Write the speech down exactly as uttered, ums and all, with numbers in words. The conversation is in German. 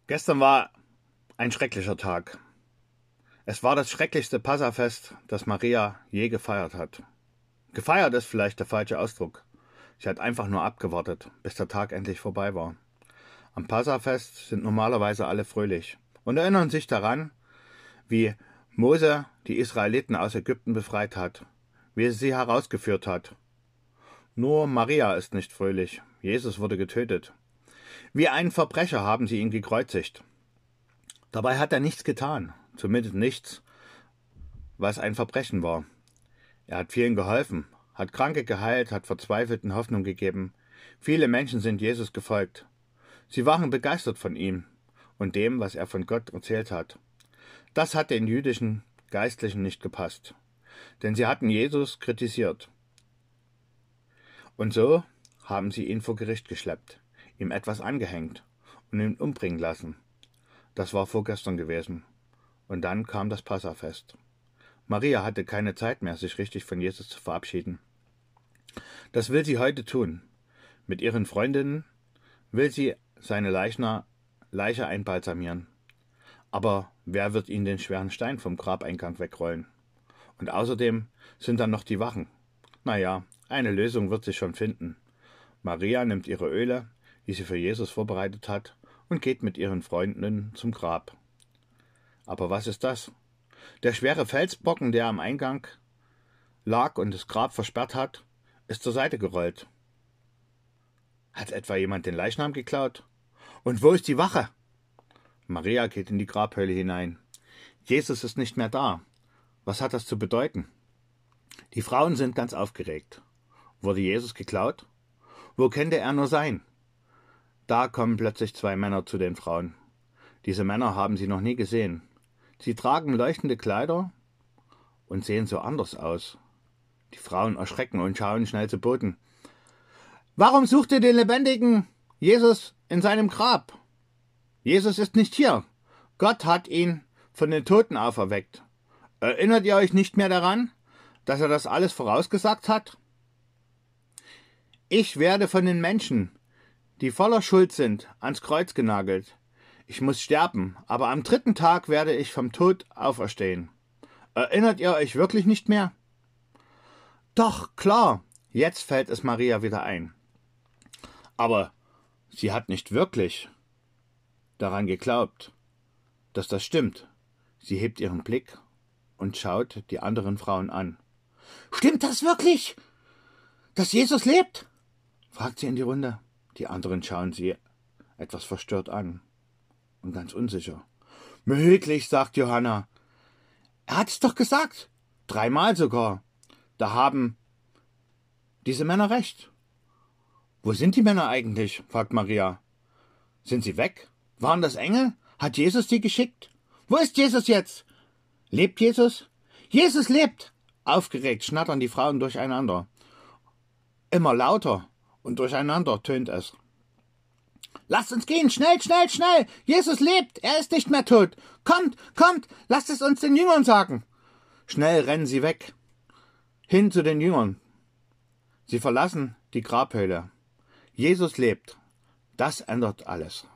Gestern war ein schrecklicher Tag. Es war das schrecklichste Passafest, das Maria je gefeiert hat. Gefeiert ist vielleicht der falsche Ausdruck. Sie hat einfach nur abgewartet, bis der Tag endlich vorbei war. Am Passafest sind normalerweise alle fröhlich und erinnern sich daran, wie Mose die Israeliten aus Ägypten befreit hat, wie er sie herausgeführt hat. Nur Maria ist nicht fröhlich. Jesus wurde getötet. Wie einen Verbrecher haben sie ihn gekreuzigt. Dabei hat er nichts getan, zumindest nichts, was ein Verbrechen war. Er hat vielen geholfen, hat Kranke geheilt, hat Verzweifelten Hoffnung gegeben. Viele Menschen sind Jesus gefolgt. Sie waren begeistert von ihm und dem, was er von Gott erzählt hat. Das hat den jüdischen Geistlichen nicht gepasst, denn sie hatten Jesus kritisiert. Und so haben sie ihn vor Gericht geschleppt, ihm etwas angehängt und ihn umbringen lassen. Das war vorgestern gewesen. Und dann kam das Passafest. Maria hatte keine Zeit mehr, sich richtig von Jesus zu verabschieden. Das will sie heute tun. Mit ihren Freundinnen will sie seine Leichner, Leiche einbalsamieren. Aber wer wird ihnen den schweren Stein vom Grabeingang wegrollen? Und außerdem sind dann noch die Wachen. Naja, eine Lösung wird sich schon finden. Maria nimmt ihre Öle, die sie für Jesus vorbereitet hat, und geht mit ihren Freundinnen zum Grab. Aber was ist das? Der schwere Felsbrocken, der am Eingang lag und das Grab versperrt hat, ist zur Seite gerollt. Hat etwa jemand den Leichnam geklaut? Und wo ist die Wache? Maria geht in die Grabhöhle hinein. Jesus ist nicht mehr da. Was hat das zu bedeuten? Die Frauen sind ganz aufgeregt. Wurde Jesus geklaut? Wo könnte er nur sein? Da kommen plötzlich zwei Männer zu den Frauen. Diese Männer haben sie noch nie gesehen. Sie tragen leuchtende Kleider und sehen so anders aus. Die Frauen erschrecken und schauen schnell zu Boden. Warum sucht ihr den lebendigen Jesus in seinem Grab? Jesus ist nicht hier. Gott hat ihn von den Toten auferweckt. Erinnert ihr euch nicht mehr daran, dass er das alles vorausgesagt hat? Ich werde von den Menschen, die voller Schuld sind, ans Kreuz genagelt. Ich muss sterben, aber am dritten Tag werde ich vom Tod auferstehen. Erinnert ihr euch wirklich nicht mehr? Doch, klar, jetzt fällt es Maria wieder ein. Aber sie hat nicht wirklich daran geglaubt, dass das stimmt. Sie hebt ihren Blick und schaut die anderen Frauen an. Stimmt das wirklich, dass Jesus lebt? Fragt sie in die Runde. Die anderen schauen sie etwas verstört an und ganz unsicher. Möglich, sagt Johanna. Er hat es doch gesagt. Dreimal sogar. Da haben diese Männer recht. Wo sind die Männer eigentlich? Fragt Maria. Sind sie weg? Waren das Engel? Hat Jesus die geschickt? Wo ist Jesus jetzt? Lebt Jesus? Jesus lebt! Aufgeregt schnattern die Frauen durcheinander. Immer lauter und durcheinander tönt es. Lasst uns gehen, schnell, schnell, schnell! Jesus lebt, er ist nicht mehr tot! Kommt, kommt, lasst es uns den Jüngern sagen! Schnell rennen sie weg, hin zu den Jüngern. Sie verlassen die Grabhöhle. Jesus lebt, das ändert alles.